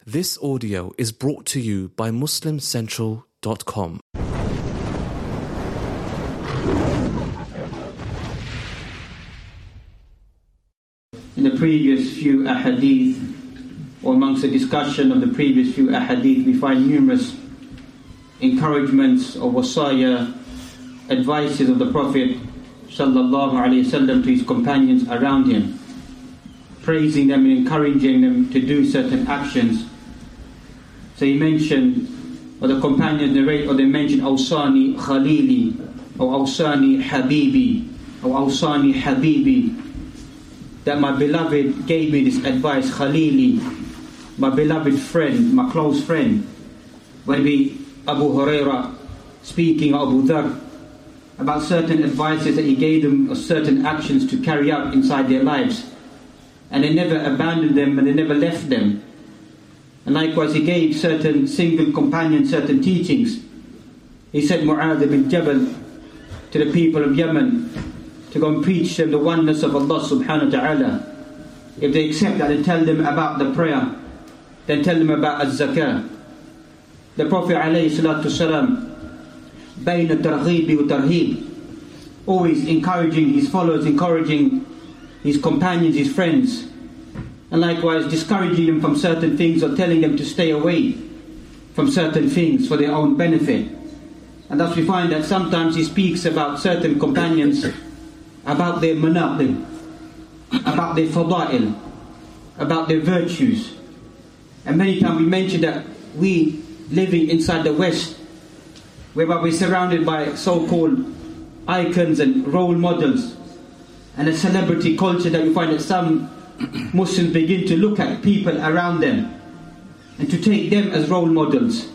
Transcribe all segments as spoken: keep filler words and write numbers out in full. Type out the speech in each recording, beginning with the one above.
This audio is brought to you by muslim central dot com. In the previous few ahadith, or amongst the discussion of the previous few ahadith, we find numerous encouragements or wasaya, advices of the Prophet sallallahu alaihi wasallam to his companions around him, praising them and encouraging them to do certain actions. So he mentioned, or the companions narrate, or they mentioned, Awsani Khalili, or Awsani Habibi, or Awsani Habibi, that my beloved gave me this advice, Khalili, my beloved friend, my close friend. When we, Abu Huraira speaking, or Abu Dhar, about certain advices that he gave them, or certain actions to carry out inside their lives. And they never abandoned them, and they never left them. And likewise he gave certain single companions certain teachings. He said Mu'adh bin Jabal to the people of Yemen to go and preach them the oneness of Allah subhanahu wa ta'ala. If they accept that, then tell them about the prayer, then tell them about az-zakah. The Prophet alayhi salatu salam, bayna targhibi wa tarhib, always encouraging his followers, encouraging his companions, his friends, and likewise discouraging them from certain things or telling them to stay away from certain things for their own benefit. And thus we find that sometimes he speaks about certain companions, about their manaqib, about their fada'il, about their virtues. And many times we mention that we living inside the West, whereby we're surrounded by so-called icons and role models, and a celebrity culture, that you find that some Muslims begin to look at people around them and to take them as role models.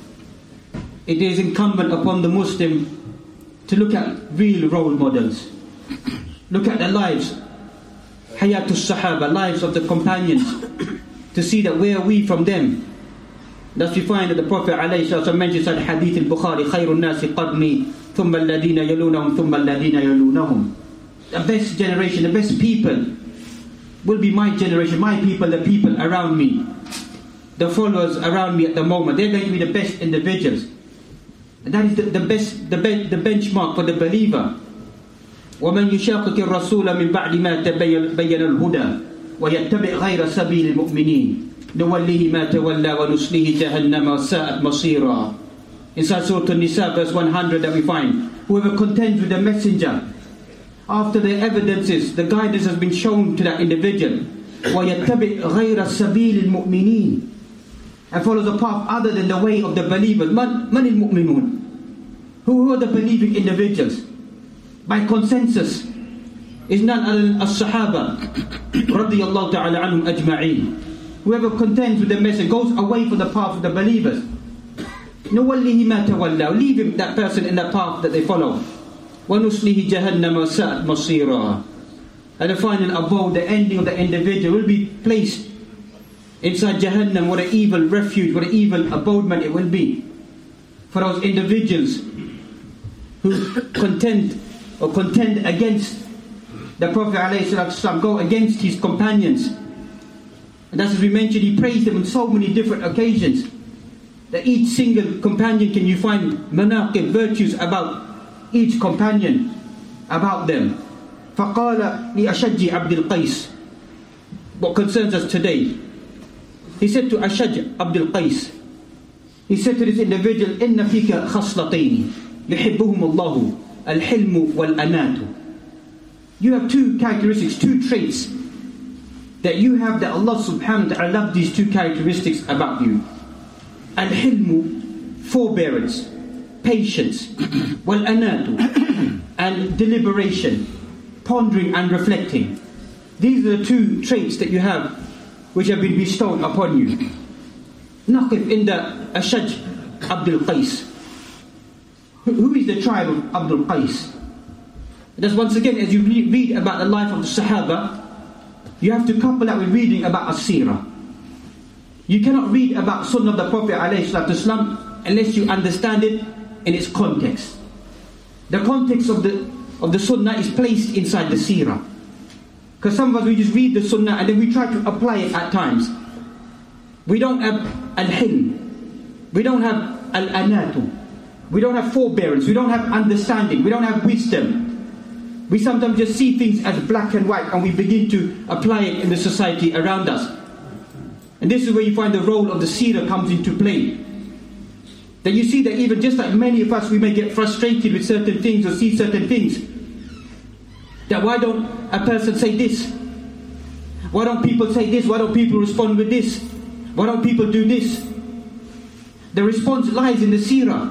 It is incumbent upon the Muslim to look at real role models. Look at the lives, Hayatus Sahaba, lives of the companions, to see that where are we from them. Thus we find that the Prophet ﷺ mentions in Hadith al-Bukhari, خَيْرُ النَّاسِ قَرْنِي ثُمَّ الَّذِينَ يَلُونَهُمْ ثُمَّ الَّذِينَ يَلُونَهُمْ. The best generation, the best people will be my generation, my people, the people around me, the followers around me at the moment. They're going to be the best individuals. And that is the, the best, the, be, the benchmark for the believer. وَمَنْ يُشَاقِقِ الرَّسُولَ مِنْ بَعْدِ مَا تَبَيَّنَ الْهُدَى وَيَتَّبِعْ غَيْرَ سَبِيلِ الْمُؤْمِنِينَ نُوَلِّهِ مَا تَوَلَّى وَنُصْلِهِ جَهَنَّمَ وَسَاءَتْ مَصِيرًا. Inside Surah An-Nisa, verse one hundred, that we find, whoever contends with the messenger after the evidences, the guidance has been shown to that individual, وَيَتَّبِعْ غَيْرَ سَبِيلِ الْمُؤْمِنِينَ, and follows a path other than the way of the believers. Man, man al-mu'minun, who are the believing individuals? By consensus, is none other than as-sahaba radiyallahu ta'ala anhum ajma'een. Whoever contends with the message, goes away from the path of the believers, نُوَلِّهِ مَا تَوَلَّى, leave him, that person, in the path that they follow. وَنُصْلِهِ جَهَنَّمَ وَسَاءَتْ مَصِيرًا. And the final abode, the ending of the individual, will be placed inside Jahannam. What an evil refuge, what an evil abodement it will be for those individuals who contend or contend against the Prophet ﷺ, go against his companions. And as we mentioned, he praised them on so many different occasions, that each single companion, can you find manaqib, virtues about each companion, about them. فَقَالَ لِأَشَجِّ عَبْدِ الْقَيْسِ. What concerns us today, he said to Ashaj Abdul Qais, he said to this individual, إِنَّ فِيكَ خَصْلَتَيْنِ يُحِبُّهُمُ اللَّهُ الْحِلْمُ وَالْأَنَاتُ. You have two characteristics, two traits that you have, that Allah subhanahu wa ta'ala loves these two characteristics about you. Al-hilmu, forbearance, patience, wal-anatu, and deliberation, pondering and reflecting. These are the two traits that you have, which have been bestowed upon you. Naqif in the Ashaj Abdul Qais. Who is the tribe of Abdul Qais? That's once again, as you read about the life of the Sahaba, you have to couple that with reading about as-seerah. You cannot read about Sunnah of the Prophet ﷺ unless you understand it in its context. The context of the of the Sunnah is placed inside the seerah. Because some of us, we just read the Sunnah and then we try to apply it at times. We don't have al-hilm. We don't have al-anatu. We don't have forbearance. We don't have understanding. We don't have wisdom. We sometimes just see things as black and white, and we begin to apply it in the society around us. And this is where you find the role of the seerah comes into play. That you see that even just like many of us, we may get frustrated with certain things or see certain things. That why don't a person say this? Why don't people say this? Why don't people respond with this? Why don't people do this? The response lies in the seerah.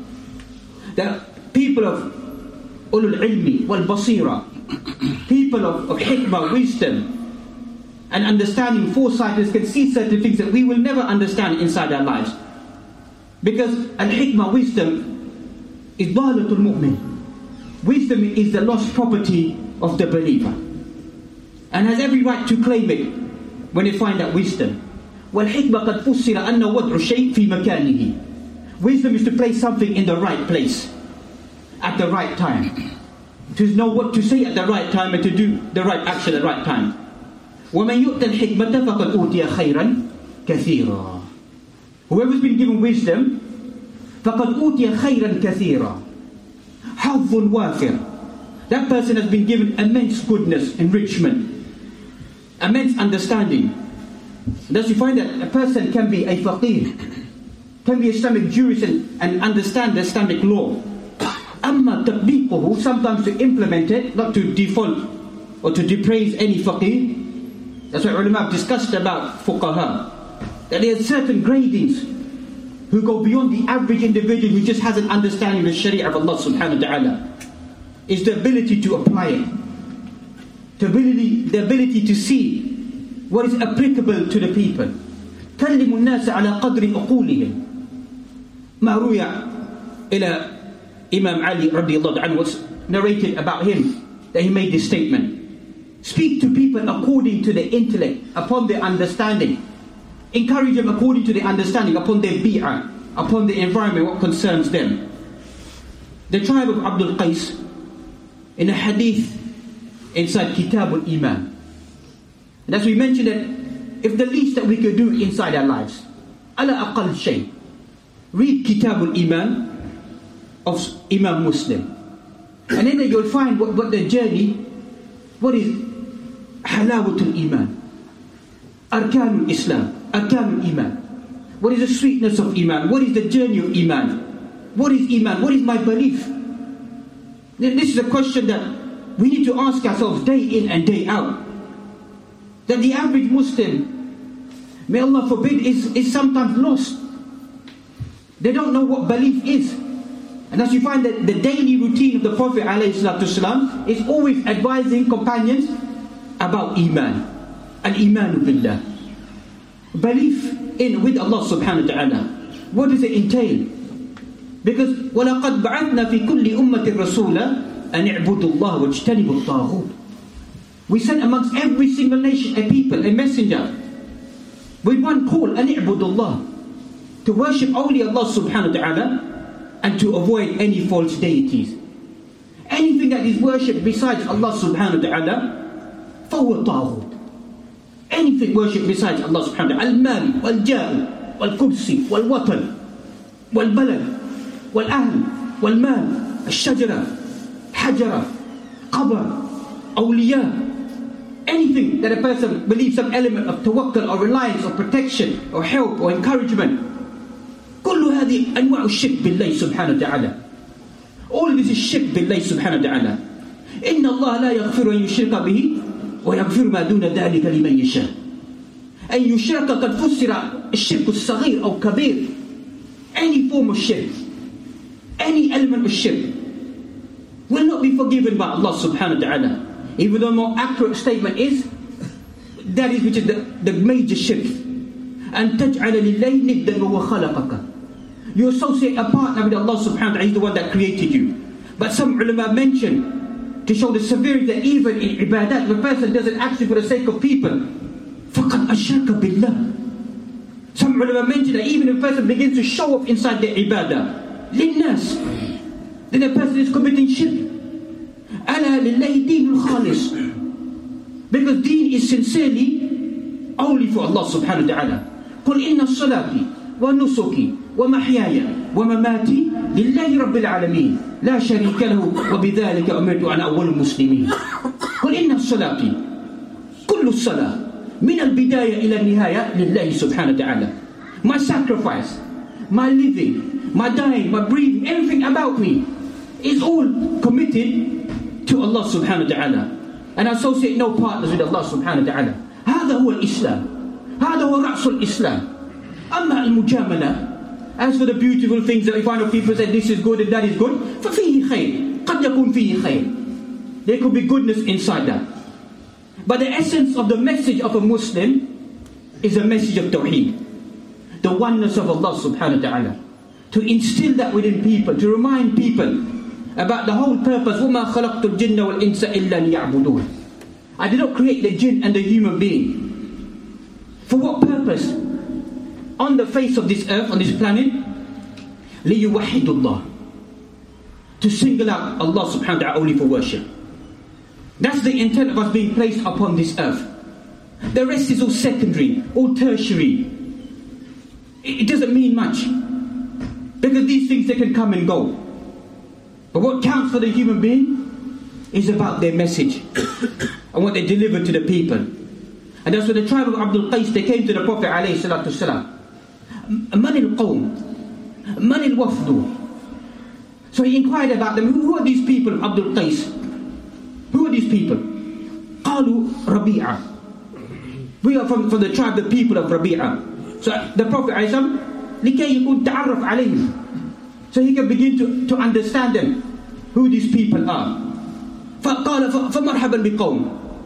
That people of ulul ilmi wal basira, people of, of hikmah, wisdom and understanding, foresightedness, can see certain things that we will never understand inside our lives. Because al-hikmah, wisdom, is dalatul mu'min. Wisdom is the lost property of the believer, and has every right to claim it when they find that wisdom. وَالْحِكْمَةَ قَدْ فُسِّرَ أَنَّ وَضْعُ الشَّيْءِ فِي مَكَانِهِ. Wisdom is to place something in the right place, at the right time. To know what to say at the right time and to do the right action at the right time. وَمَنْ يُؤْتَ الْحِكْمَةَ فَقَدْ أُوتِيَ خَيْرًا كَثِيرًا. Whoever's been given wisdom, فَقَدْ أُوتِيَ خَيْرًا كَثِيرًا. حَظٌ وَافِرٌ. That person has been given immense goodness, enrichment, immense understanding. Thus you find that a person can be a faqih, can be Islamic jurist and, and understand the Islamic law. Amma tatbiquhu, sometimes to implement it, not to default or to depraise any faqih. That's what ulama have discussed about fuqaha. That there are certain gradings who go beyond the average individual who just has an understanding of the sharia of Allah subhanahu wa ta'ala. Is the ability to apply it. The ability, the ability to see what is applicable to the people. كلموا الناس على قدر عقولهم. ما روي إلى Imam Ali radiallahu anhu was narrated about him that he made this statement. Speak to people according to their intellect, upon their understanding. Encourage them according to their understanding, upon their bi'ah, upon the environment, what concerns them. The tribe of Abdul Qais, in a hadith inside Kitab al-Iman. And as we mentioned that if the least that we could do inside our lives, ala aqal shay, read Kitab al-Iman of Imam Muslim. And then you'll find what, what the journey, what is halawatul iman, arkanul Islam, arkanul iman. What is the sweetness of iman? What is the journey of iman? What is iman? What is my belief? This is a question that we need to ask ourselves day in and day out. That the average Muslim, may Allah forbid, is, is sometimes lost. They don't know what belief is. And as you find that the daily routine of the Prophet ﷺ is always advising companions about iman. Al-imanu billah. Belief in with Allah subhanahu wa ta'ala. What does it entail? Because وَلَقَدْ بَعَثْنَا فِي كُلِّ أُمَّةٍ رَسُولًا أَنِ اعْبُدُوا اللَّهَ وَاجْتَنِبُوا الطَّاغُوتَ. We sent amongst every single nation a people, a messenger, with one call, أَنِ اعْبُدُوا اللَّهَ, to worship only Allah subhanahu wa ta'ala, and to avoid any false deities. Anything that is worshipped besides Allah subhanahu wa ta'ala, فَهُوَ طَاغُوتٌ. Anything worshipped besides Allah subhanahu wa ta'ala, al-mal, wal-jah, wal-kursi, wal-watan, wal-balad, wal-ahl, wal-mal, al-shajara, hajara, qabr, awliya. Anything that a person believes some element of tawakkul or reliance or protection or help or encouragement. كل هذه أنواع الشرك بالله سبحانه وتعالى. All of this is shirk بالله سبحانه وتعالى. إن الله لا يغفر أن يشرك به ويغفر ما دون ذلك لمن يشاء. أن يشرك قد فسر الشرك الصغير أو كبير. Any form of shirk, any element of shirk will not be forgiven by Allah subhanahu wa ta'ala. Even though a more accurate statement is that is which is the, the major shirk. أن تجعل لله ندا وهو خلقك. You associate a partner with Allah subhanahu wa ta'ala, He's the one that created you. But some ulama mention, to show the severity that even in ibadat, if a person does it actually for the sake of people, فَقَدْ أَشْرَكَ بِاللَّهِ. Some ulama mention that even if a person begins to show off inside their ibadah, لِلنَّاسِ, then a person is committing shirk. أَلَا لِلَّهِ دِينُ الْخَالِصِ. Because deen is sincerely only for Allah subhanahu wa ta'ala. قل إن صلاتي ونسكي ومحياي ومماتي لله رب العالمين لا شريك له وبذلك أمرت أنا أول المسلمين. قل إن صلاتي كل الصلاة من البداية إلى النهاية لله سبحانه وتعالى. My sacrifice, my living, my dying, my breathing, everything about me is all committed to Allah subhanahu wa ta'ala, and I associate no partners with Allah subhanahu wa ta'ala. هذا هو الإسلام, هذا هو رأس الإسلام. أما المجاملة, as for the beautiful things that we find of people say this is good and that is good, ففيه خير, قد يكون فيه خير. There could be goodness inside that. But the essence of the message of a Muslim is a message of Tawheed, the oneness of Allah subhanahu wa ta'ala. To instill that within people, to remind people about the whole purpose. وَمَا خَلَقْتُ الْجِنَّ وَالْإِنسَ إِلَّا لِيَعْبُدُونَ. I did not create the jinn and the human being. For what purpose? On the face of this earth, on this planet, لِيُوَحِّدُ اللَّهِ, to single out Allah subhanahu wa ta'ala only for worship. That's the intent of us being placed upon this earth. The rest is all secondary, all tertiary. It doesn't mean much, because these things, they can come and go. But what counts for the human being is about their message and what they deliver to the people. And that's when the tribe of Abdul Qais, they came to the Prophet alayhi salatu wasalam. Man al-qawm, man al-wafdu. So he inquired about them. Who are these people of Abdul Qais? Who are these people? قالوا ربيعة. We are from, from the tribe, the people of Rabi'ah. So the Prophet alayhi salam, لكي يكون تعرف عليهم, so he can begin to, to understand them, who these people are. فقال فمرحبا بقوم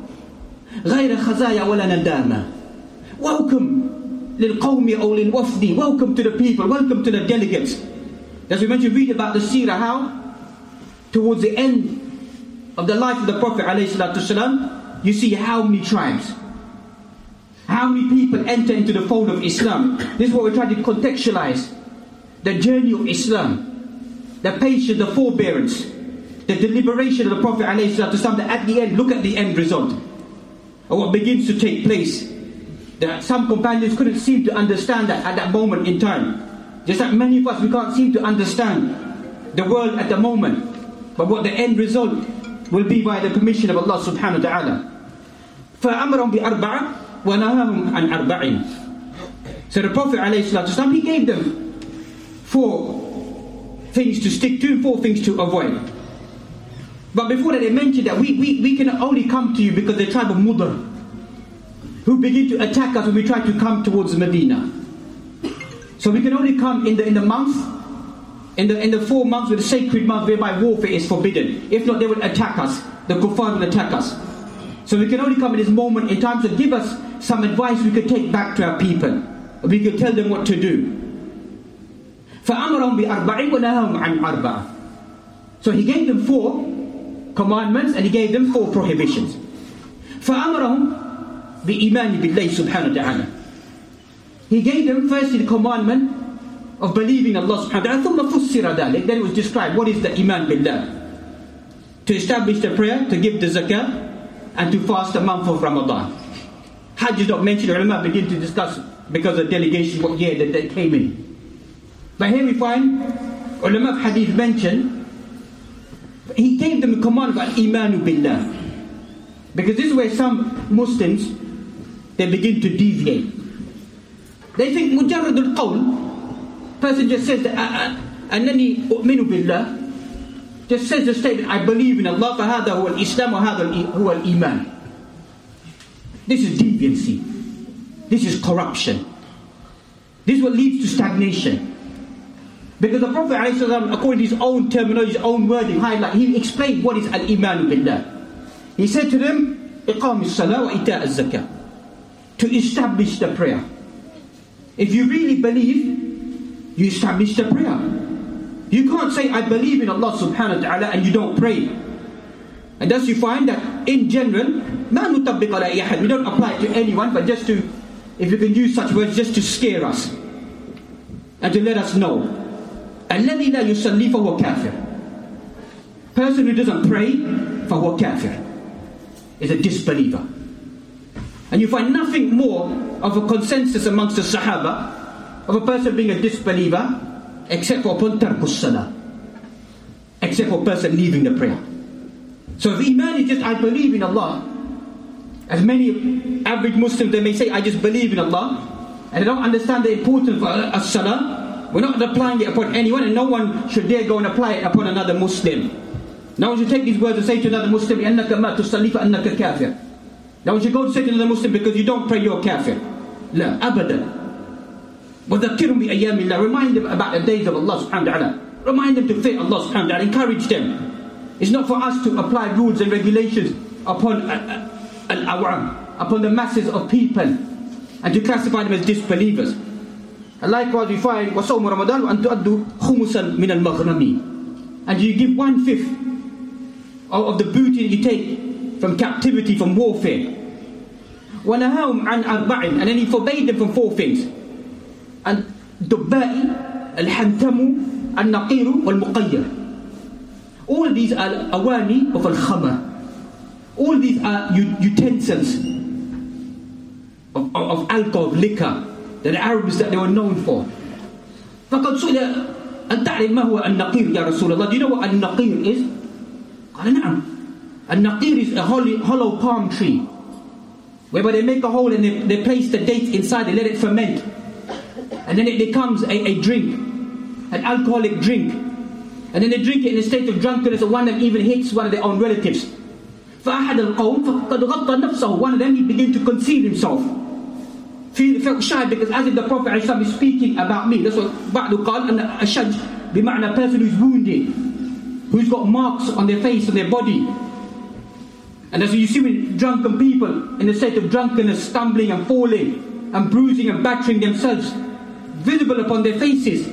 غير خزايا ولا ندامة. Welcome للقوم أو للوفد. Welcome to the people, welcome to the delegates. As we mentioned, read about the seerah, how towards the end of the life of the Prophet ﷺ, you see how many tribes, how many people enter into the fold of Islam. This is what we're trying to contextualize. The journey of Islam, the patience, the forbearance, the deliberation of the Prophet ﷺ, that at the end, look at the end result of what begins to take place. That some companions couldn't seem to understand that at that moment in time. Just like many of us, we can't seem to understand the world at the moment. But what the end result will be by the permission of Allah subhanahu wa ta'ala. فَأَمْرَهُمْ بِأَرْبَعَةٍ وَنَهَاهُمْ عَنْ أَرْبَعٍ. So the Prophet ﷺ, he gave them four things to stick to, four things to avoid. But before that, they mentioned that we, we, we can only come to you because the tribe of Mudar, who begin to attack us when we try to come towards Medina. So we can only come in the in the month, in the in the four months with the sacred month whereby warfare is forbidden. If not, they will attack us. The kuffar will attack us. So we can only come in this moment in time to give us some advice we could take back to our people. We could tell them what to do. فَأَمَرَهُمْ بِأَرْبَعٍ وَنَهَاهُمْ عَنْ أَرْبَعٍ. So he gave them four commandments and he gave them four prohibitions. فَأَمَرَهُمْ بِإِيمَانِ بِاللَّهِ سُبْحَانَهُ وَتَعَالَى. He gave them firstly the commandment of believing in Allah subhanahu wa ta'ala. ثُمَّ فُسِّرَ ذَلِكَ. Then it was described what is the iman billah. To establish the prayer, to give the zakah, and to fast the month of Ramadan. Hajj is not mentioned. Ulama begin to discuss because of delegation what year that they came in. But here we find ulama of hadith mention, he gave them the command of al-imanu billah. Because this is where some Muslims, they begin to deviate. They think mujarrad al-qawl, person just says that annani u'minu billah, just says the statement, I believe in Allah, فَهَذَا هُوَ الْإِسْلَامُ وَهَذَا هُوَ الْإِيمَانِ. This is deviancy. This is corruption. This is what leads to stagnation. Because the Prophet ﷺ, according to his own terminology, his own wording, highlight, he explained what is al-iman billah. He said to them, إِقَامِ الصَّلَاةِ وَإِيتَاءِ الزَّكَاةِ. To establish the prayer. If you really believe, you establish the prayer. You can't say, I believe in Allah subhanahu wa ta'ala and you don't pray. And thus you find that in general, مَا نُطَبِّقَ عَلَىٰ أَحَدٍ. We don't apply it to anyone, but just to, if you can use such words, just to scare us. And to let us know. الَّذِي لَا يُصَلِّي فَهُوَ كَافِرٌ. Person who doesn't pray, فَهُوَ كَافِرٌ, is a disbeliever. And And you find nothing more of a consensus amongst the Sahaba of a person being a disbeliever except for upon tarkus salah, except for a person leaving the prayer. So if Iman is just I believe in Allah, as many average Muslims they may say I just believe in Allah, and they don't understand the importance of a salah, we're not applying it upon anyone, and no one should dare go and apply it upon another Muslim. No one should take these words and say to another Muslim, أَنَّكَ مَا تُصَلِّي فَأَنَّكَ كَافِرٌ. No one should go and say to another Muslim, because you don't pray, you're kafir. La, abadan. وَذَكِّرُمْ بِأَيَّامِ اللَّهِ. Remind them about the days of Allah subhanahu wa ta'ala. Remind them to fear Allah subhanahu wa ta'ala. Encourage them. It's not for us to apply rules and regulations upon al-awam, upon the masses of people, and to classify them as disbelievers. And likewise we find وَصَوْمُ رَمَضَانُ وَأَن تُؤَدُّوا خُمُسًا مِنَ الْمَغْنَمِ. And you give one fifth of the booty you take from captivity, from warfare. وَنَهَاهُمْ عَنْ أَرْبَعٍ. And then he forbade them from four things. And الدُّبَّاءِ الْحَنْتَمُ النَّقِيرُ وَالْمُقَيَّرُ. All these are awani of al-khamr. All these are utensils of, of, of alcohol, liquor, that the Arabs that they were known for. فَقَدْ سُئِلَ أَنْ تَعْرِفْ مَا هُوَ النَّقِيرُ يَا رَسُولَ اللَّهِ. Do you know what al-naqir is? قال نعم. Al-naqir is a hollow, hollow palm tree, whereby they make a hole and they, they place the dates inside, they let it ferment, and then it becomes a, a drink, an alcoholic drink, and then they drink it in a state of drunkenness, and one of them even hits one of their own relatives. فَأَحَدَ الْقَوْمِ فَقَدْ غَطَّى نَفْسَهُ. One of them, he began to conceal himself. He felt shy, because as if the Prophet ﷺ is speaking about me. That's what Ba'du قال, and ashaj, bima'na, a person who's wounded, who's got marks on their face, on their body. And that's what you see with drunken people, in a state of drunkenness, stumbling and falling, and bruising and battering themselves, visible upon their faces.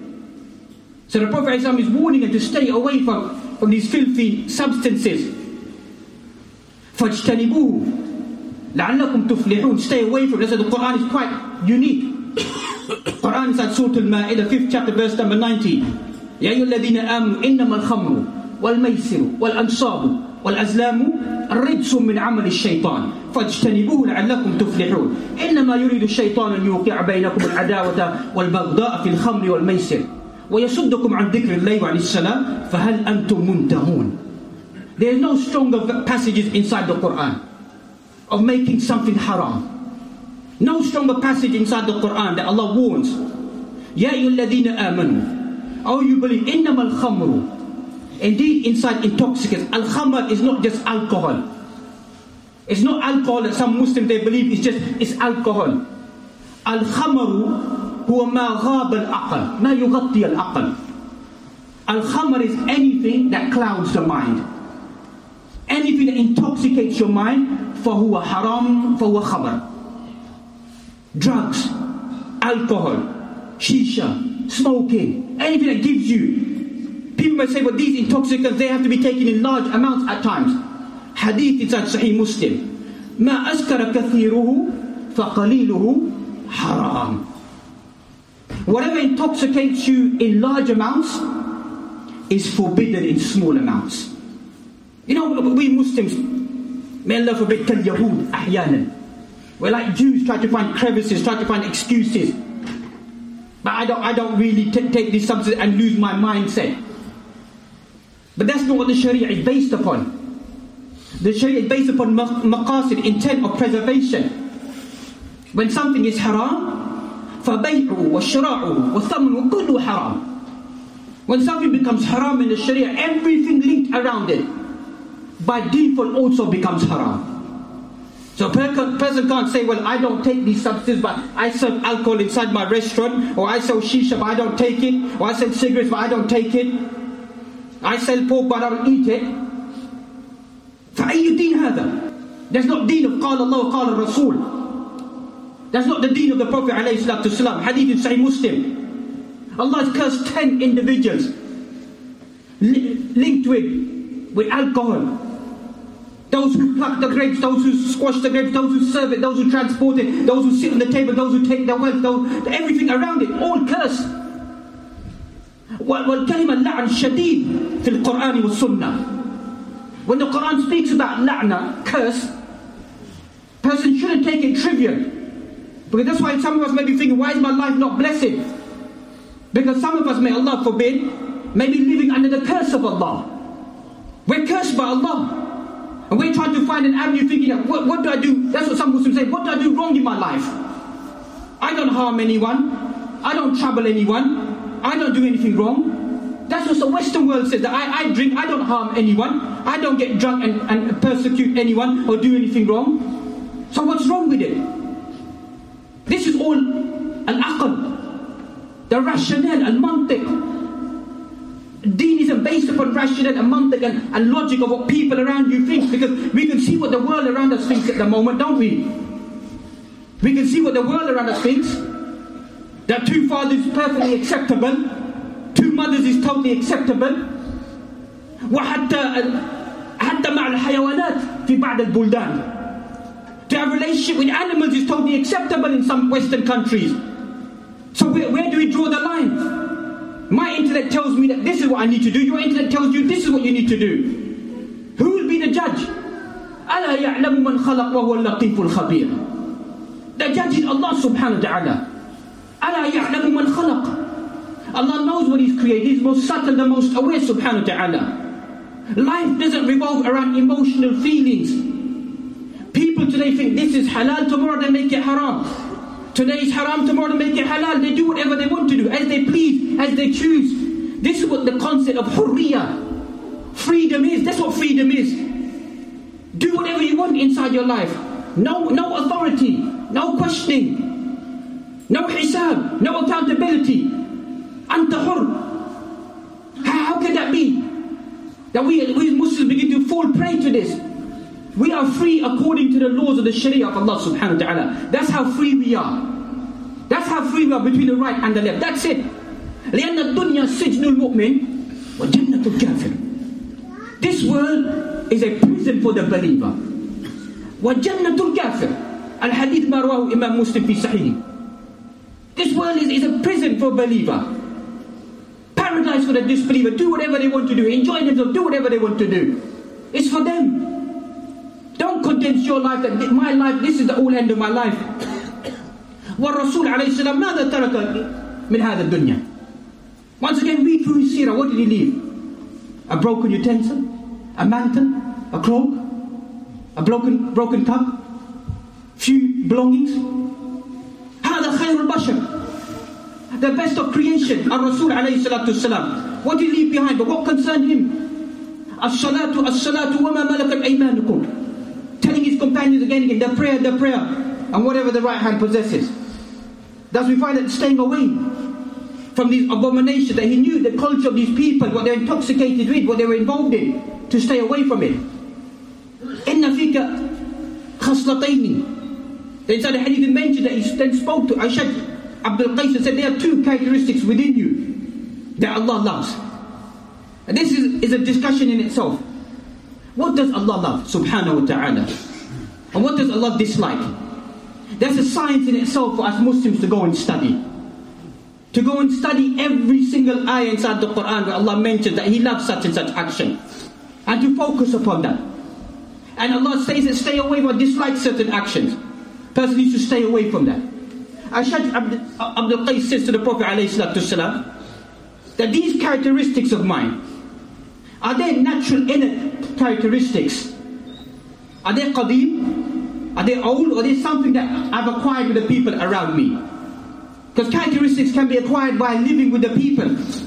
So the Prophet ﷺ is warning them to stay away from, from these filthy substances. فَاجْتَنِبُوهُ لَعَلَّكُمْ تُفْلِحُونَ. Stay away from it. So the Quran is quite unique. Quran is at Surah Al-Ma'idah, fifth chapter, verse number ninety. يَا أَيُّهَا الَّذِينَ آمَنُوا إِنَّمَا الْخَمْرُ وَالْمَيْسِرُ وَالْأَنْصَابُ وَالْأَزْلَامُ رِجْسٌ مِّنْ عَمَلِ الشَّيْطَانِ فَاجْتَنِبُوهُ لَعَلَّكُمْ تُفْلِحُونَ إِنَّمَا يُرِيدُ الشَّيْطَانُ أَنْ يُوقِعَ بَيْنَكُمُ الْعَدَاوَةَ وَالْبَغْضَاءَ فِي الْخَمْرِ وَالْمَيْسِرِ وَيَصُدُّكُمْ عَنْ ذِكْرِ اللَّهِ وَعَنِ الصَّلَاةِ فَهَلْ أَنْتُمْ مُنْتَهُونَ. There is no stronger passages inside the Quran of making something haram. No stronger passage inside the Quran that Allah warns. Ya ayyuhalladhina amanu. Oh, you believe. Innamal khamru. Indeed, inside intoxicants. Al-khamr is not just alcohol. It's not alcohol that some Muslims they believe is just it's alcohol. Al-khamru huwa ma ghab al-aql. Ma yughatti al-aql. Al-khamr is anything that clouds the mind. Anything that intoxicates your mind, فَهُوَ حَرَامٌ فَهُوَ خَمْرٌ. Drugs, alcohol, shisha, smoking, anything that gives you. People may say, but these intoxicants, they have to be taken in large amounts at times. Hadith inside Sahih Muslim. مَا أَسْكَرَ كَثِيرُهُ فَقَلِيلُهُ حَرَامٌ. Whatever intoxicates you in large amounts is forbidden in small amounts. You know, we Muslims, may Allah forbid, kal Yahud, ahyanan. We're like Jews, try to find crevices, try to find excuses. But I don't, I don't really t- take this substance and lose my mindset. But that's not what the Sharia is based upon. The Sharia is based upon maqasid, intent of preservation. When something is haram, فَبَيْعُهُ وَشْرَاعُهُ وَثَمْنُهُ كُلُّ haram. When something becomes haram in the Sharia, everything linked around it, by default also becomes haram. So a person can't say, well, I don't take these substances, but I serve alcohol inside my restaurant, or I sell shisha, but I don't take it, or I sell cigarettes, but I don't take it, I sell pork, but I don't eat it. فَأَيُّ دِينَ هَذَا? That's not deen of قال Allah, قال Rasul. That's not the deen of the Prophet alayhi salatu wasalam. Hadith in Sahih Muslim. Allah has cursed ten individuals li- linked with, with alcohol. Those who pluck the grapes, those who squash the grapes, those who serve it, those who transport it, those who sit on the table, those who take the wealth, those, everything around it, all cursed. وَالْكَلِمَةُ اللَّعْنُ الشَّدِيدُ فِي الْقُرْآنِ وَالسُّنَّةِ. When the Quran speaks about la'na, curse, person shouldn't take it trivial. Because that's why some of us may be thinking, why is my life not blessed? Because some of us, may Allah forbid, may be living under the curse of Allah. We're cursed by Allah. And we're trying to find an avenue thinking, that, what, what do I do? That's what some Muslims say, what do I do wrong in my life? I don't harm anyone. I don't trouble anyone. I don't do anything wrong. That's what the Western world says, that I, I drink, I don't harm anyone. I don't get drunk and, and persecute anyone or do anything wrong. So what's wrong with it? This is all al-aql, the rationale, al-mantiq. Deen isn't based upon rationale and mantiq and, and logic of what people around you think, because we can see what the world around us thinks at the moment, don't we? We can see what the world around us thinks. That two fathers is perfectly acceptable, two mothers is totally acceptable. وحتى حتى مع الحيوانات في بعض البلدان. To have a relationship with animals is totally acceptable in some Western countries. So where, where do we draw the line? My intellect tells me that this is what I need to do. Your intellect tells you this is what you need to do. Who will be the judge? أَلَا يَعْلَمُ مَنْ خَلَقْ وَهُوَ اللَّطِيفُ الْخَبِيرُ. The judge is Allah subhanahu wa ta'ala. أَلَا يَعْلَمُ مَنْ خَلَقْ. Allah knows what He's created. He's most subtle, the most aware subhanahu wa ta'ala. Life doesn't revolve around emotional feelings. People today think this is halal, tomorrow they make it haram. Today is haram, tomorrow they make it halal. They do whatever they want to do, as they please, as they choose. This is what the concept of hurriya, freedom is. That's what freedom is. Do whatever you want inside your life. No, no authority, no questioning, no hisab, no accountability. Anta hur. How, how can that be? That we, we Muslims begin to fall prey to this. We are free according to the laws of the Sharia of Allah subhanahu wa ta'ala. That's how free we are. That's how free we are between the right and the left. That's it. لأن الدنيا سجن المؤمن وجنة الكافر. This world is a prison for the believer. وجنة الكافر. الحديث ما رواه إمام مسلم في صحيح. This world is, is a prison for a believer. Paradise for the disbeliever. Do whatever they want to do. Enjoy themselves. Do whatever they want to do. It's for them. Don't condense your life that my life, this is the all end of my life. والرسول عليه السلام ماذا ترك من هذا الدنيا? Once again, read through his seerah. What did he leave? A broken utensil, a mantle, a cloak, a broken broken cup, few belongings. هذا خير البشر, the best of creation. الرسول عليه الصلاة والسلام. What did he leave behind? But what concerned him? الصلاة الصلاة وما ملكت أيمانكم. Telling his companions again and again, the prayer, the prayer, and whatever the right hand possesses. Thus we find that staying away from these abominations, that he knew the culture of these people, what they're intoxicated with, what they were involved in, to stay away from it. إِنَّ فِيكَ خَصْلَتَيْنِ. Inside the hadith he mentioned that he then spoke to Ashad Abdul Qais and said, there are two characteristics within you that Allah loves. And this is, is a discussion in itself. What does Allah love, subhanahu wa ta'ala? And what does Allah dislike? That's a science in itself for us Muslims to go and study. To go and study every single ayah inside the Quran where Allah mentions that He loves such and such action. And to focus upon that. And Allah says that stay away from dislike certain actions. Person needs to stay away from that. Ashad Abdul Qais says to the Prophet ﷺ that these characteristics of mine, are they natural innate characteristics? Are they qadim? Are they old? Or are they something that I've acquired with the people around me? Because characteristics can be acquired by living with the people.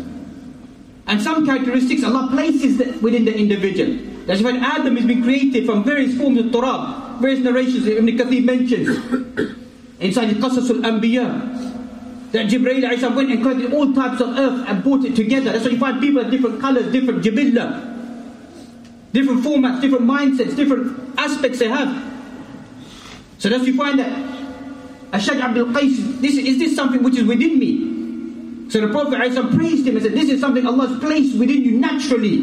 And some characteristics Allah places within the individual. That's when Adam has been created from various forms of turab. Various narrations that Ibn Kathir mentions inside the Qasas al-Anbiya, that Jibreel alayhi went and collected all types of earth and brought it together. That's why you find people of different colours, different jibillah, different formats, different mindsets, different aspects they have. So that's why you find that Ashad Abdul Qais, this, is this something which is within me? So the Prophet ﷺ praised him and said, this is something Allah has placed within you naturally.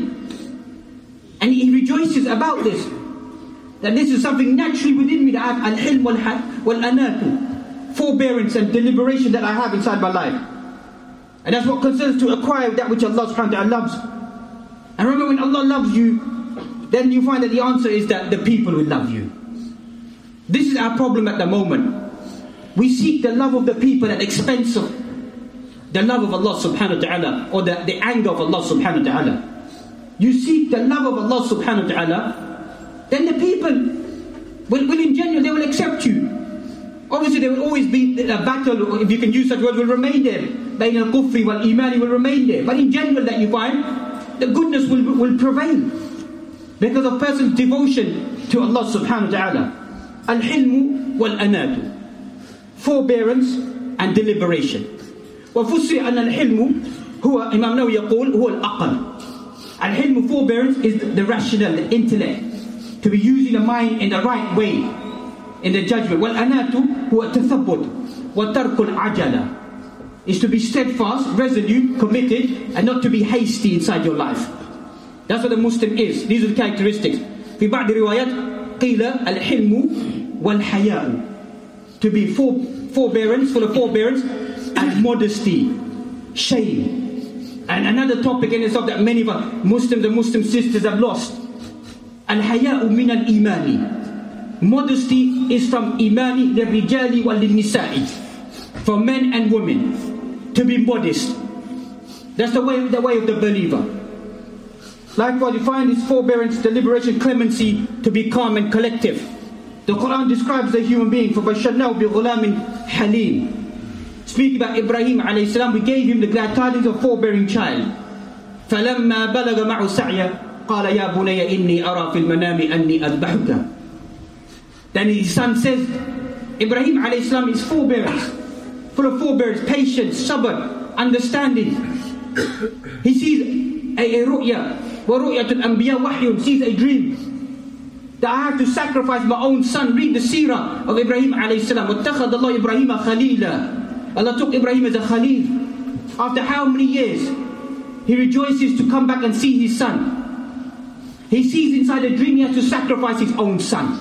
And he rejoices about this. That this is something naturally within me, that I have al-hilm wal-anatu, forbearance and deliberation that I have inside my life. And that's what concerns to acquire that which Allah subhanahu wa ta'ala loves. And remember, when Allah loves you, then you find that the answer is that the people will love you. This is our problem at the moment. We seek the love of the people at the expense of the love of Allah subhanahu wa ta'ala, or the, the anger of Allah subhanahu wa ta'ala. You seek the love of Allah subhanahu wa ta'ala, then the people will, will in general, they will accept you. Obviously there will always be a battle, if you can use such words, will remain there. Bain al-kufri wal-imani will remain there. But in general that you find, the goodness will, will prevail. Because of person's devotion to Allah subhanahu wa ta'ala. Al-hilmu wal-anatu. Forbearance and deliberation. وفسر أن الحلم هو Imam Nawawi يقول هو الأقل. Al-hilm, forbearance, is the rational, the intellect, to be using the mind in the right way, in the judgment. وَالْأَنَاتُ هُوَ التَّثَبُّتُ وَتَرْكُ الْعَجَلَةِ, is to be steadfast, resolute, committed, and not to be hasty inside your life. That's what the Muslim is. These are the characteristics. في بعض الروايات قيل الحلم والحياء, to be for, forbearance, full of forbearance, and modesty, shame. And another topic in itself that many of our Muslims and Muslim sisters have lost. Al-haya'u min al-imani. Modesty is from imani lirijali wa lin-nisa'i, for men and women, to be modest. That's the way, the way of the believer. Likewise, you find this forbearance, deliberation, clemency, to be calm and collective. The Quran describes the human being, فَبَشَّرْنَاهُ بِغُلَامٍ حَلِيمٍ. Speaking about Ibrahim alayhi salam, we gave him the glad tidings of forbearing child. فَلَمَّا بَلَغَ مَعُ سَعْيَ قَالَ يَا بُنَيَّ إِنِّي أَرَى فِي الْمَنَامِ أَنِّي أَذْبَحُكَ. Then his son says, Ibrahim alayhi salam is forbearance, full of forbearance, patience, sabr, understanding. He sees a, a ru'ya, وَرُؤْيَةُ الْأَنْبِيَا وَحْيٌ, sees a dream, that I have to sacrifice my own son. Read the seerah of Ibrahim alayhi salam. وَاتَّخَذَ اللَّهُ إِبْرَاهِيمَ خَلِيلًا. Allah took Ibrahim as a Khalil. After how many years? He rejoices to come back and see his son. He sees inside a dream he has to sacrifice his own son.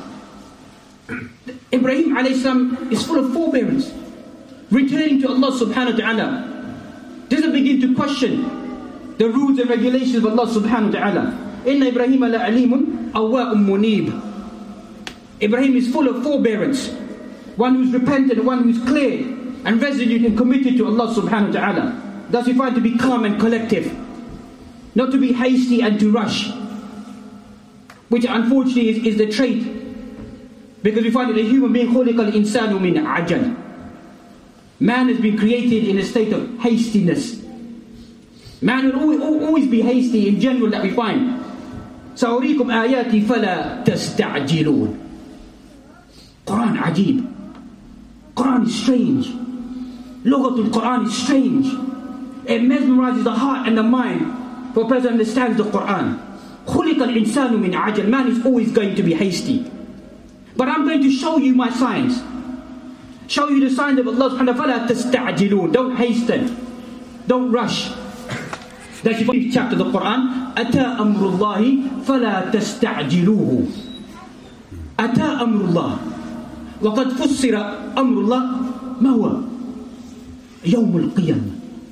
Ibrahim alayhi salam is full of forbearance, returning to Allah subhanahu wa ta'ala. Doesn't begin to question the rules and regulations of Allah subhanahu wa ta'ala. Inna Ibrahim la'alimun awwa'um munib. Ibrahim is full of forbearance, one who's repentant, one who's clear and resolute and committed to Allah subhanahu wa ta'ala. Thus we find to be calm and collective, not to be hasty and to rush, which unfortunately is, is the trait, because we find that a human being, خُلِقَ الْإِنسَانُ مِنْ عَجَلٍ. Man has been created in a state of hastiness. Man will always, always be hasty in general, that we find. سَأُرِيكُمْ آيَاتِي فَلَا تَسْتَعْجِلُونَ. Quran ajib. Quran is strange. Lughatul Quran is strange. It mesmerizes the heart and the mind for a person who understands the Quran. خُلِقَ الْإِنسَانُ مِنْ عَجَلٍ. Man is always going to be hasty. But I'm going to show you my signs. Show you the signs of Allah subhanahu wa ta'ala. فَلَا تَسْتَعْجِلُونَ. Don't hasten. Don't rush. That's the fifth chapter of the Quran. أَتَى أَمْرُ اللَّهِ فَلَا تَسْتَعْجِلُوهُ. أَتَى أَمْرُ اللَّهِ وَقَدْ فُسِّرَ أَمْرُ اللَّهِ مَا هُوَ يَوْمُ الْقِيَامَةِ.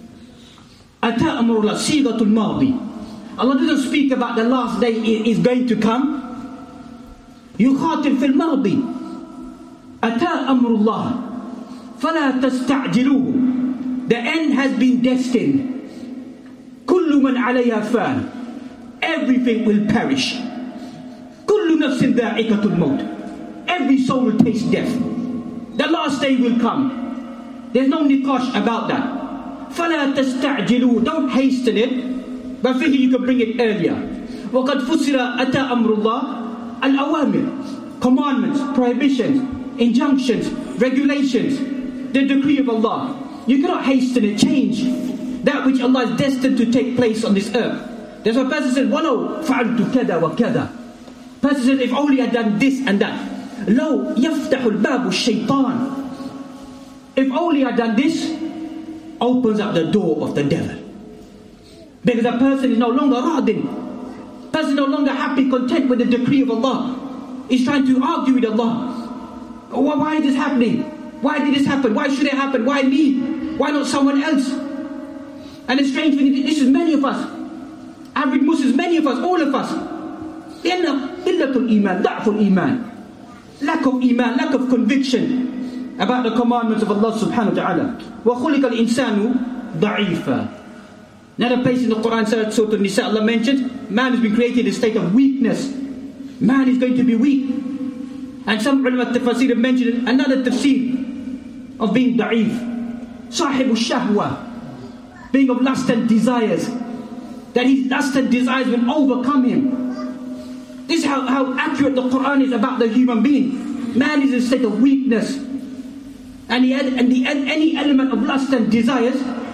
أَتَى أَمْرُ اللَّهِ صِيغَةُ الْمَاضِي. Allah doesn't speak about the last day is going to come. يُخَاطِبْ فِي الْمَاضِي. أَتَى أَمْرُ اللَّهِ فَلَا تَسْتَعْجِلُوهُ. The end has been destined. كُلُّ مَنْ عَلَيْهَا فَانٍ. Everything will perish. كُلُّ نَفْسٍ ذَائِقَةُ الْمَوْتِ. Every soul will taste death. The last day will come. There's no nikash about that. فَلَا تَسْتَعْجِلُوا. Don't hasten it, but thinking you can bring it earlier. وَقَدْ فُسِرَ أَتَى أَمْرُ اللَّهِ الْأَوَامِرِ. Commandments, prohibitions, injunctions, regulations, the decree of Allah. You cannot hasten it, change that which Allah is destined to take place on this earth. That's why person said, وَلَوْ فَعَلْتُ كَذَا وَكَذَا. Person said, if only I had done this and that. لَوْ يَفْتَحُ الْبَابُ الشَّيْطَانِ. If only I had done this, opens up the door of the devil. Because a person is no longer radin. Person is no longer happy, content with the decree of Allah. He's trying to argue with Allah. Why is this happening? Why did this happen? Why should it happen? Why me? Why not someone else? And the strange thing is, this is many of us. Average Muslims, many of us, all of us. إِلَّةُ الْإِيمَانِ ضَعْفُ الْإِيمَانِ. lack of iman, lack of conviction about the commandments of Allah subhanahu wa ta'ala. وَخُلِقَ الْإِنسَانُ ضَعِيفًا. Another place in the Quran, Surah An-Nisa, Allah mentioned, man has been created in a state of weakness. Man is going to be weak. And some ulama tafsir have mentioned another tafsir of being da'if. Sahibu shahwa, being of lust and desires. That his lust and desires will overcome him. This is how, how accurate the Quran is about the human being. Man is in a state of weakness. And, he had, and the, any element of lust and desires,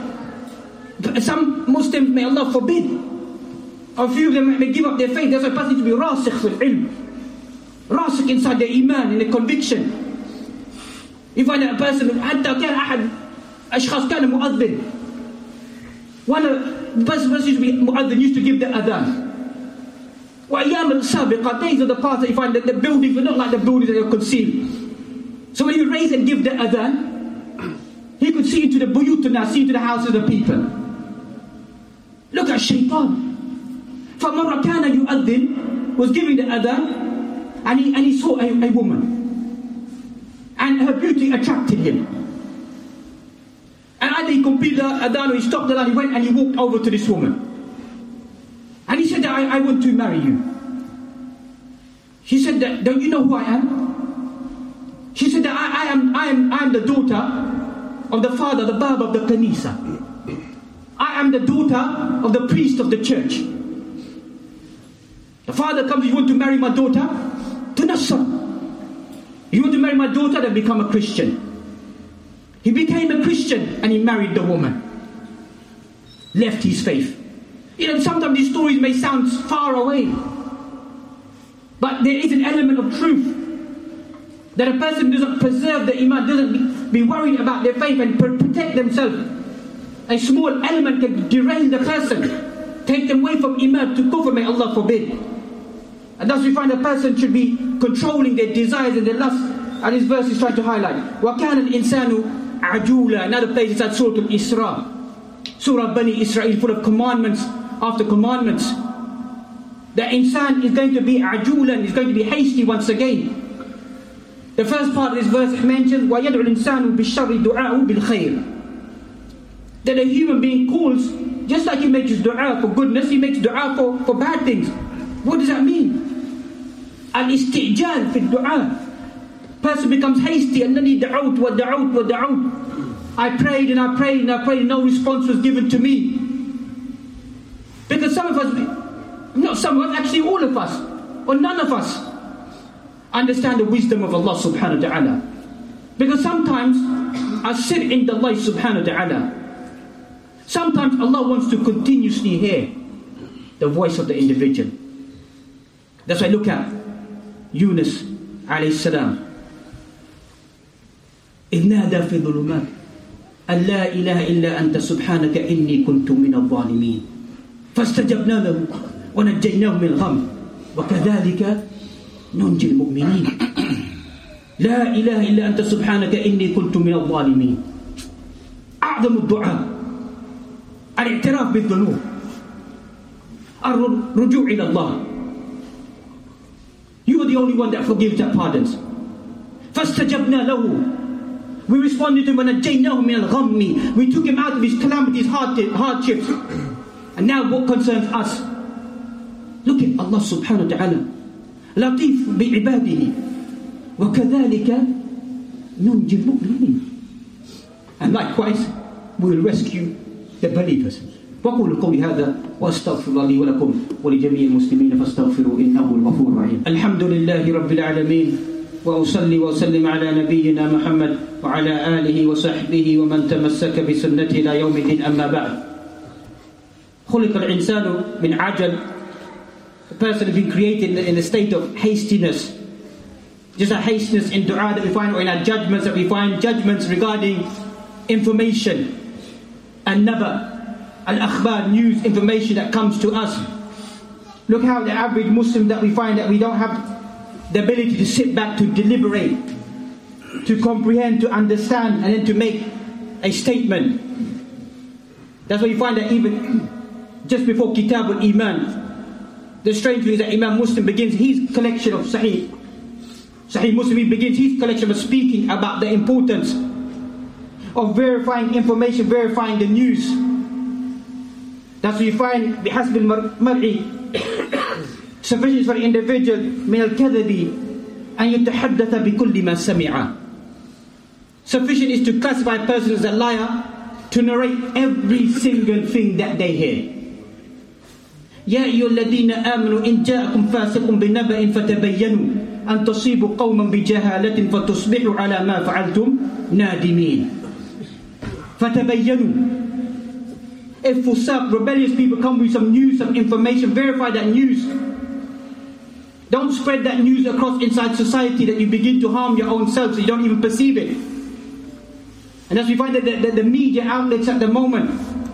some Muslims, may Allah forbid, a few of them may give up their faith. That's why a person to be rasikh fil ilm, rasikh inside their iman, in the conviction. You find that a person, حتى كان أحد أشخاص كان مؤذن. One of the person used to be mu'adhin, used to give the adhan. وأيام السابقة, days of the past, that you find that the buildings were not like the buildings that are concealed. So when he would raise and give the adhan, he could see into the buyutuna, see into the houses of the people. Look at shaitan. فَمَرَّ كَانَ يُؤَذِّن, was giving the adhan, and he, and he saw a, a woman. And her beauty attracted him. And either he completed the adhan or he stopped the adhan, he went and he walked over to this woman. And he said that I, I want to marry you. She said that, don't you know who I am? She said that I, I am I am I am the daughter of the father, the Bab of the Kanisa. I am the daughter of the priest of the church. The father comes, you want to marry my daughter? To Nasr. You want to marry my daughter? Then become a Christian. He became a Christian and he married the woman. Left his faith. You know, sometimes these stories may sound far away, but there is an element of truth. That a person doesn't preserve the iman, doesn't be worried about their faith and protect themselves. A small element can derail the person, take them away from iman to kufr, may Allah forbid. And thus we find a person should be controlling their desires and their lusts. And this verse is trying to highlight. وَكَانَ الْإِنسَانُ عَجُولًا. Another place is at Surah Al-Isra. Surah Bani Israel, full of commandments after commandments. The insan is going to be ajulan, is going to be hasty once again. The first part of this verse mentions وَيَدْعُ الْإِنسَانُ بِالشَّرِّ دُعَاءُ بِالْخَيْرِ. That a human being calls, just like he makes dua for goodness, he makes dua for, for bad things. What does that mean? Al-istijal fi dua. Person becomes hasty and then he da'ut wa da'ut wa da'ut. I prayed and I prayed and I prayed and no response was given to me. Because some of us, not some of us, actually all of us, or none of us, understand the wisdom of Allah subhanahu wa ta'ala. Because sometimes asir inda Allah subhanahu wa ta'ala. Sometimes Allah wants to continuously hear the voice of the individual. That's why look at Yunus alayhi salam. إِذْ نَادَى فِي ظُلُمَاتٍ أَنْ لَا إِلَهَ إِلَّا أَنْتَ سُبْحَانَكَ إِنِّي كُنْتُ مِنَ الظَّالِمِينَ فَاسْتَجَبْنَا لَهُ وَنَجَّيْنَاهُ مِنَ الْغَمِّ وَكَذَلِكَ نُنْجِي الْمُؤْمِنِينَ لَا إِلَهَ إِلَّا أَنْتَ سُبْحَانَكَ إِنِّي كُنْتُ مِنَ الظَّالِمِينَ. أعظم الدعاء الاعتراف بالذنوب، الرجوع إلى الله. You are the only one that forgives, that pardons. فَاسْتَجَبْنَا لَهُ. We responded to him, وَنَجَّيْنَاهُ مِنَ الْغَمِّ. We took him out of his calamities, hardships. And now what concerns us? Look at Allah subhanahu wa ta'ala. لطيف بعباده وكذلك ننجي المؤمنين. And likewise we will rescue the believers. وقولوا قولي هذا واستغفر الله لي ولكم ولجميع المسلمين فاستغفروا انه الغفور الرحيم. الحمد لله رب العالمين واصلي واسلم على نبينا محمد وعلى اله وصحبه ومن تمسك بسنته الى يوم الدين. اما بعد. خلق الانسان من عجل. The person has been created in, in a state of hastiness. Just a hastiness in dua that we find, or in our judgments that we find, judgments regarding information and naba, al-akhbar, news, information that comes to us. Look how the average Muslim that we find that we don't have the ability to sit back, to deliberate, to comprehend, to understand, and then to make a statement. That's why you find that even just before Kitab al-Iman, the strange thing is that Imam Muslim begins his collection of Sahih Sahih Muslim, he begins his collection of speaking about the importance of verifying information, verifying the news. That's what you find, بحسب المرء sufficient for an individual من الكذب أن يتحدث بكل ما سمع. Sufficient is to classify a person as a liar to narrate every single thing that they hear. يا أيها الذين آمنوا إن جاءكم فاسق بنبأ فتبينوا أن تصيبوا قوما بجهالة فتصبحوا على ما فعلتم نادمين. فتبينوا. If fusaq, rebellious people come with some news, some information, verify that news. Don't spread that news across inside society that you begin to harm your own self so you don't even perceive it. And as we find that the, the, the media outlets at the moment,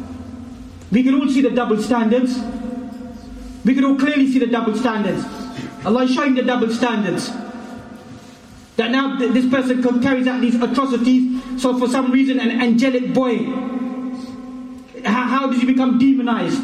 we can all see the double standards. We can all clearly see the double standards. Allah is showing the double standards. That now this person carries out these atrocities, so for some reason an angelic boy, how, how does he become demonized?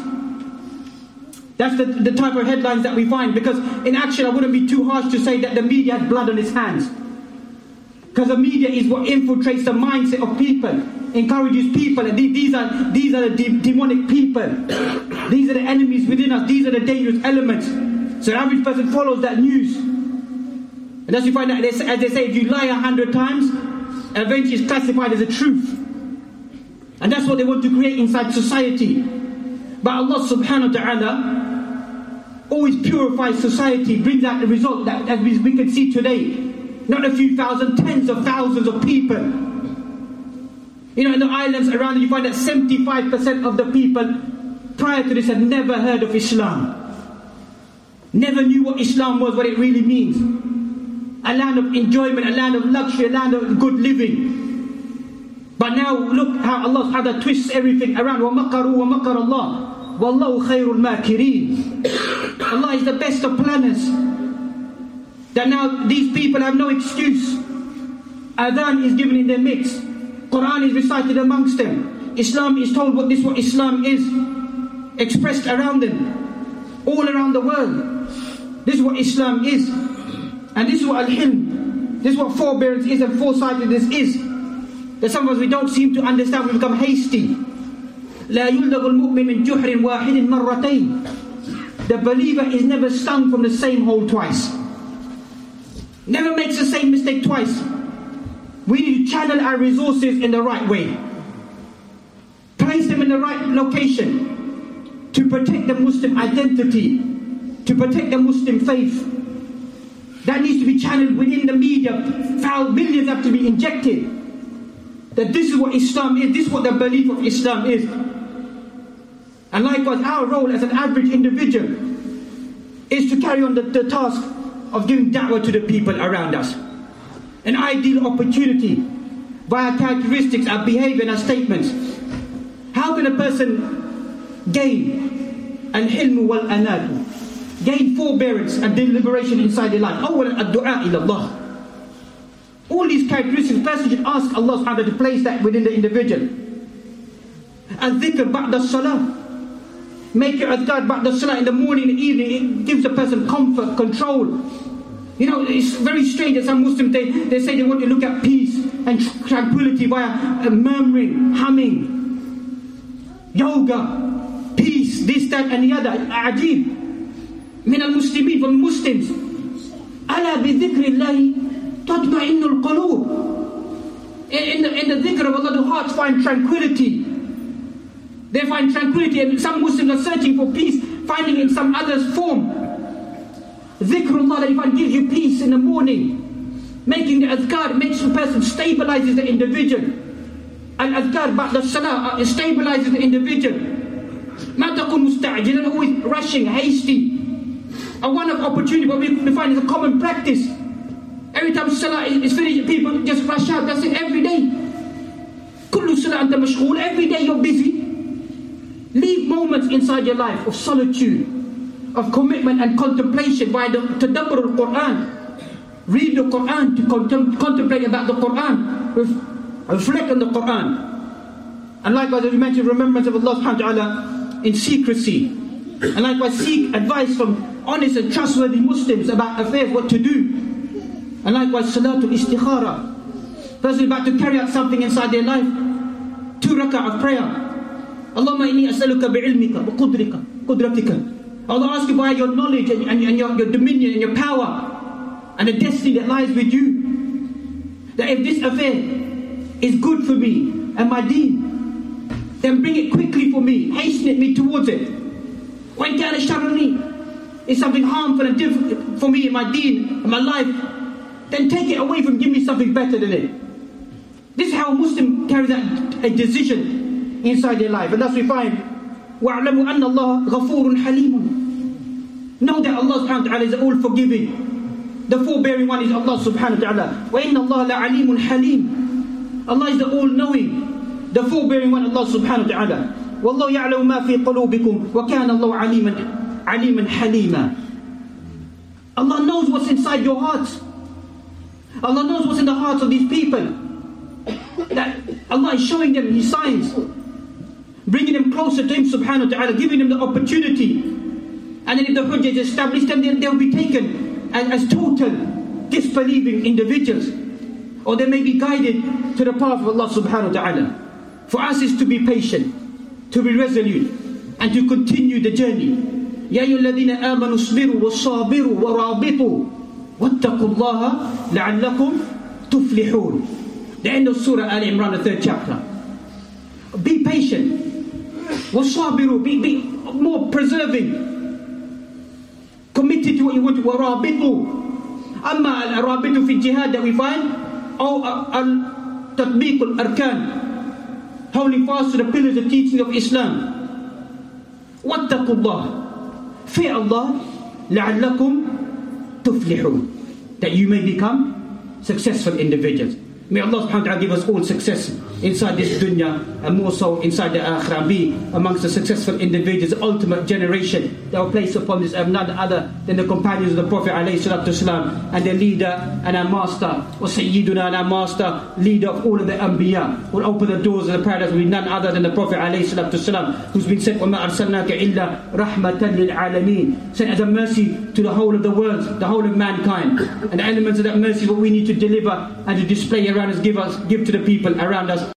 That's the, the type of headlines that we find. Because in action, I wouldn't be too harsh to say that the media had blood on its hands. Because the media is what infiltrates the mindset of people, encourages people, and these are these are the de- demonic people. These are the enemies within us. These are the dangerous elements. So the average person follows that news. And as you find out, as they say, if you lie a hundred times, eventually it's classified as a truth. And that's what they want to create inside society. But Allah subhanahu wa ta'ala always purifies society, brings out the result that as we can see today. Not a few thousand, tens of thousands of people. You know, in the islands around it, you find that seventy-five percent of the people prior to this had never heard of Islam. Never knew what Islam was, what it really means. A land of enjoyment, a land of luxury, a land of good living. But now look how Allah subhanahu wa ta'ala twists everything around. وَمَكَرُوا وَمَكَرَ اللَّهُ وَاللَّهُ خَيْرُ الْمَاكِرِينَ. Allah is the best of planners. That now these people have no excuse. Adhan is given in their midst. Quran is recited amongst them. Islam is told what this what Islam is. Expressed around them. All around the world. This is what Islam is. And this is what Al-Hilm, this is what forbearance is and foresightedness is. That some of us we don't seem to understand, we become hasty. لا يلدغ المؤمن من جحر واحد مرتين. The believer is never stung from the same hole twice. Never makes the same mistake twice. We need to channel our resources in the right way. Place them in the right location to protect the Muslim identity, to protect the Muslim faith. That needs to be channeled within the media. Foul millions have to be injected. That this is what Islam is, this is what the belief of Islam is. And likewise, our role as an average individual is to carry on the, the task of giving da'wah to the people around us. An ideal opportunity via characteristics, our behavior and our statements. How can a person gain al-hilm wal-anatu? Gain forbearance and deliberation inside their life. Awwal ad-du'a ila Allah. All these characteristics, person should ask Allah subhanahu wa ta'ala to place that within the individual. Al-dhikr ba'da salah. Make your adhkar ba'da salah in the morning, in the evening. It gives the person comfort, control. You know, it's very strange that some Muslims, they, they say they want to look at peace and tranquility via uh, murmuring, humming, yoga, peace, this, that and the other. Ajib. من المسلمين, from Muslims. ألا بذكر الله تطمئن القلوب. In the, in the dhikr of Allah, the hearts find tranquility. They find tranquility, and some Muslims are searching for peace, finding it in some other's form. Dhikrullah that you find gives you peace in the morning. Making the adhkar makes the person, stabilizes the individual. And adhkar ba'da salah stabilizes the individual. ما تكون مستعجلا, always rushing, hasty. A one-off opportunity, what we find is a common practice. Every time salah is finished, people just rush out. That's it, every day. Kullu salah anta mashghul. Every day you're busy. Leave moments inside your life of solitude, of commitment and contemplation by the tadabbur al-Quran. Read the Quran, to contem- contemplate about the Quran, ref- reflect on the Quran. And likewise, as we mentioned, remembrance of Allah subhanahu wa ta'ala in secrecy. And likewise, seek advice from honest and trustworthy Muslims about affairs, what to do. And likewise, salatul istikhara. Person about to carry out something inside their life. Two rak'ah of prayer. Allahumma inni as'aluka bi'ilmika wa qudrika, qudratika. Allah asks you by your knowledge and, and, and your, your dominion and your power and the destiny that lies with you. That if this affair is good for me and my deen, then bring it quickly for me, hasten it me towards it. When kana sharrani is something harmful and difficult for me in my deen and my life, then take it away from, give me something better than it. This is how a Muslim carries out a decision inside their life. And thus we find, وَاعْلَمُوا أَنَّ اللَّهَ غَفُورٌ حَلِيمٌ. Know that Allah subhanahu wa ta'ala is all forgiving. The forbearing one is Allah subhanahu wa ta'ala. وَإِنَّ اللَّهَ لَعَلِيمٌ حَلِيمٌ. Allah is the all-knowing, the forbearing one, Allah subhanahu wa ta'ala. وَاللَّهُ يَعْلَمُ مَا فِي قُلُوبِكُمْ وَكَانَ اللَّهُ عَلِيمًا عَلِيمًا حَلِيمًا. Allah knows what's inside your hearts. Allah knows what's in the hearts of these people. That Allah is showing them His signs, bringing them closer to Him subhanahu wa ta'ala, giving them the opportunity. And then if the hujjah is established, then they'll be taken as, as total disbelieving individuals. Or they may be guided to the path of Allah subhanahu wa ta'ala. For us is to be patient, to be resolute, and to continue the journey. يَا أَيُّهَا الَّذِينَ آمَنُوا اصْبِرُوا وَصَابِرُوا وَرَابِطُوا وَاتَّقُوا اللَّهَ لَعَلَّكُمْ تُفْلِحُونَ. The end of Surah Al Imran, the third chapter. Be patient. وَصَابِرُوا, be, be more preserving, committed to what you want to. وَرَابِطُوا. أما الرابط في الجهاد that we find, أو التطبيق الأركان, holding fast to the pillars of teaching of Islam. وَاتَّقُوا اللَّهِ, fear Allah, لَعَلَّكُمْ تُفْلِحُونَ, that you may become successful individuals. May Allah subhanahu wa ta'ala give us all success inside this dunya and more so inside the akhirah. Be amongst the successful individuals, the ultimate generation that were placed upon this earth, none other than the companions of the Prophet alayhi salatu wasalam, and their leader and our master, wa sayyiduna, and our master, leader of all of the anbiya, will open the doors of the paradise with none other than the Prophet alayhi salatu wasalam, who's been sent, وَمَا أَرْسَلْنَاكَ إِلَّا رَحْمَةً لِلْعَالَمِينَ, sent as a mercy to the whole of the world, the whole of mankind. And the elements of that mercy, what we need to deliver and to display around us, give us, give to the people around us,